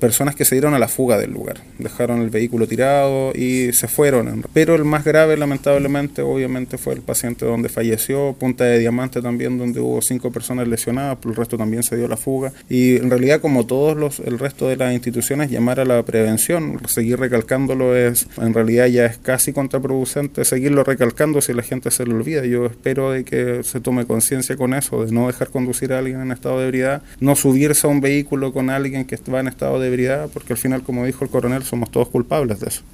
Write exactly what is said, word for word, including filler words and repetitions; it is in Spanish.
personas que se dieron a la fuga del lugar, dejaron el vehículo tirado y se fueron. Pero el más grave, lamentablemente, obviamente fue el paciente donde falleció, Punta de Diamante también, donde hubo cinco personas lesionadas, pero el resto también se dio a la fuga. Y en realidad, como todos los, el resto de las instituciones, llamar a la prevención, seguir recalcándolo es, en realidad ya es casi contraproducente seguirlo recalcando si la gente se lo olvida. Yo espero de que se tome conciencia con eso, de no dejar conducir a alguien en estado de ebriedad, no subirse a un vehículo con alguien que va en estado de ebriedad, porque al final, como dijo el coronel, somos todos culpables de eso.